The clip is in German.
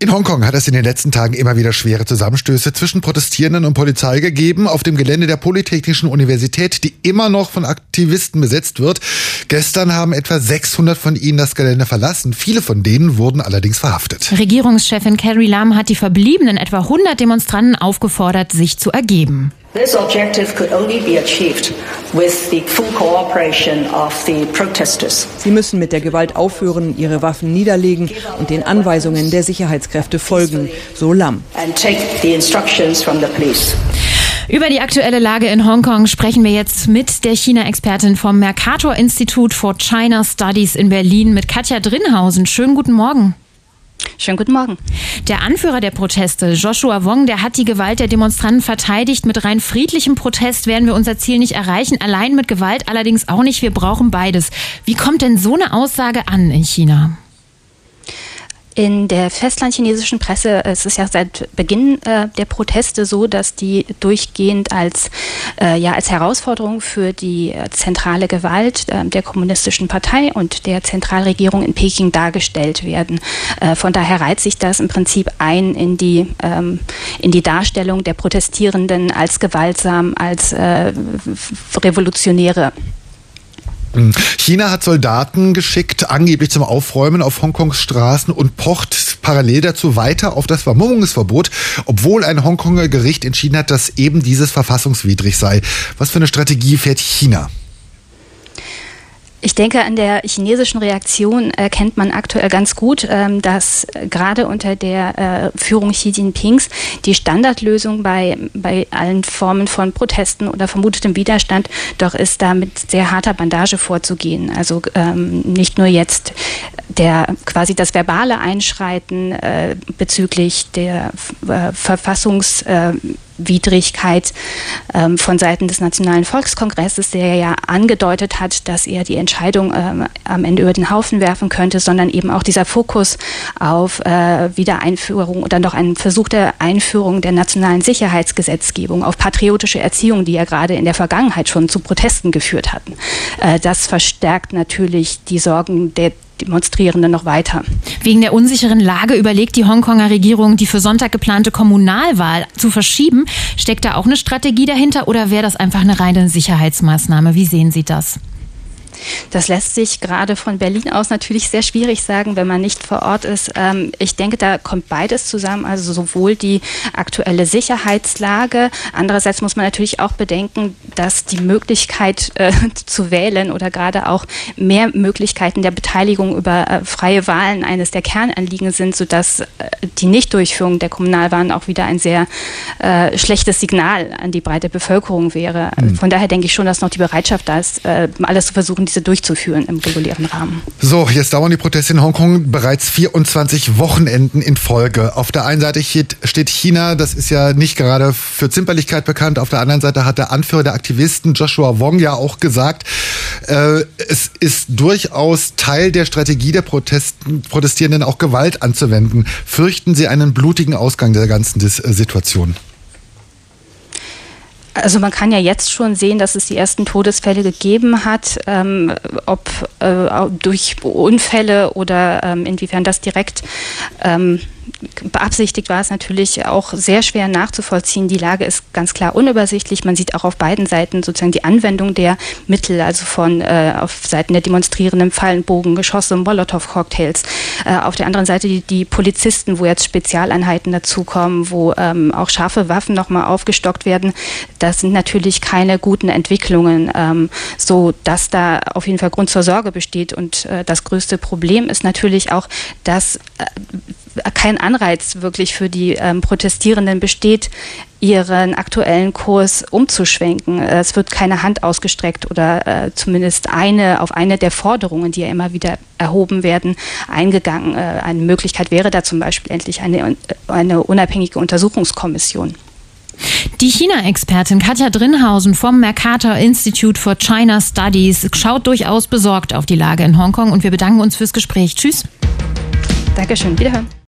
In Hongkong hat es in den letzten Tagen immer wieder schwere Zusammenstöße zwischen Protestierenden und Polizei gegeben auf dem Gelände der Polytechnischen Universität, die immer noch von Aktivisten besetzt wird. Gestern haben etwa 600 von ihnen das Gelände verlassen. Viele von denen wurden allerdings verhaftet. Regierungschefin Carrie Lam hat die verbliebenen etwa 100 Demonstranten aufgefordert, sich zu ergeben. This objective could only be achieved with the full cooperation of the protesters. Sie müssen mit der Gewalt aufhören, ihre Waffen niederlegen und den Anweisungen der Sicherheitskräfte folgen, so Lam. And take the instructions from the police. Über die aktuelle Lage in Hongkong sprechen wir jetzt mit der China-Expertin vom Mercator Institute for China Studies in Berlin, mit Katja Drinhausen. Schönen guten Morgen. Schönen guten Morgen. Der Anführer der Proteste, Joshua Wong, der hat die Gewalt der Demonstranten verteidigt. Mit rein friedlichem Protest werden wir unser Ziel nicht erreichen, allein mit Gewalt allerdings auch nicht. Wir brauchen beides. Wie kommt denn so eine Aussage an in China? In der festlandchinesischen Presse ist es ja seit Beginn der Proteste so, dass die durchgehend als Herausforderung für die zentrale Gewalt der kommunistischen Partei und der Zentralregierung in Peking dargestellt werden. Von daher reiht sich das im Prinzip ein in die Darstellung der Protestierenden als gewaltsam, als Revolutionäre. China hat Soldaten geschickt, angeblich zum Aufräumen auf Hongkongs Straßen und pocht parallel dazu weiter auf das Vermummungsverbot, obwohl ein Hongkonger Gericht entschieden hat, dass eben dieses verfassungswidrig sei. Was für eine Strategie fährt China? Ich denke, an der chinesischen Reaktion erkennt man aktuell ganz gut, dass gerade unter der Führung Xi Jinpings die Standardlösung bei allen Formen von Protesten oder vermutetem Widerstand doch ist, da mit sehr harter Bandage vorzugehen. Also nicht nur jetzt quasi das verbale Einschreiten bezüglich der Verfassungswidrigkeit von Seiten des Nationalen Volkskongresses, der ja angedeutet hat, dass er die Entscheidung am Ende über den Haufen werfen könnte, sondern eben auch dieser Fokus auf Wiedereinführung oder noch einen Versuch der Einführung der nationalen Sicherheitsgesetzgebung, auf patriotische Erziehung, die ja gerade in der Vergangenheit schon zu Protesten geführt hatten. Das verstärkt natürlich die Sorgen der Demonstrierenden noch weiter. Wegen der unsicheren Lage überlegt die Hongkonger Regierung, die für Sonntag geplante Kommunalwahl zu verschieben. Steckt da auch eine Strategie dahinter oder wäre das einfach eine reine Sicherheitsmaßnahme? Wie sehen Sie das? Das lässt sich gerade von Berlin aus natürlich sehr schwierig sagen, wenn man nicht vor Ort ist. Ich denke, da kommt beides zusammen, also sowohl die aktuelle Sicherheitslage, andererseits muss man natürlich auch bedenken, dass die Möglichkeit zu wählen oder gerade auch mehr Möglichkeiten der Beteiligung über freie Wahlen eines der Kernanliegen sind, sodass die Nichtdurchführung der Kommunalwahlen auch wieder ein sehr schlechtes Signal an die breite Bevölkerung wäre. Von daher denke ich schon, dass noch die Bereitschaft da ist, alles zu versuchen, diese durchzuführen im regulären Rahmen. So, jetzt dauern die Proteste in Hongkong bereits 24 Wochenenden in Folge. Auf der einen Seite steht China, das ist ja nicht gerade für Zimperlichkeit bekannt. Auf der anderen Seite hat der Anführer der Aktivisten, Joshua Wong, ja auch gesagt, es ist durchaus Teil der Strategie der Protestierenden, auch Gewalt anzuwenden. Fürchten Sie einen blutigen Ausgang der ganzen Situation? Also man kann ja jetzt schon sehen, dass es die ersten Todesfälle gegeben hat, ob durch Unfälle oder inwiefern das direkt beabsichtigt war, es natürlich auch sehr schwer nachzuvollziehen. Die Lage ist ganz klar unübersichtlich. Man sieht auch auf beiden Seiten sozusagen die Anwendung der Mittel, also von auf Seiten der Demonstrierenden Fallenbogen, Geschosse, Molotow-Cocktails. Auf der anderen Seite die Polizisten, wo jetzt Spezialeinheiten dazukommen, wo auch scharfe Waffen nochmal aufgestockt werden. Das sind natürlich keine guten Entwicklungen, so dass da auf jeden Fall Grund zur Sorge besteht. Und das größte Problem ist natürlich auch, dass kein Anreiz wirklich für die Protestierenden besteht, ihren aktuellen Kurs umzuschwenken. Es wird keine Hand ausgestreckt oder zumindest auf eine der Forderungen, die ja immer wieder erhoben werden, eingegangen. Eine Möglichkeit wäre da zum Beispiel endlich eine unabhängige Untersuchungskommission. Die China-Expertin Katja Drinhausen vom Mercator Institute for China Studies schaut durchaus besorgt auf die Lage in Hongkong und wir bedanken uns fürs Gespräch. Tschüss. Dankeschön, wiederhören.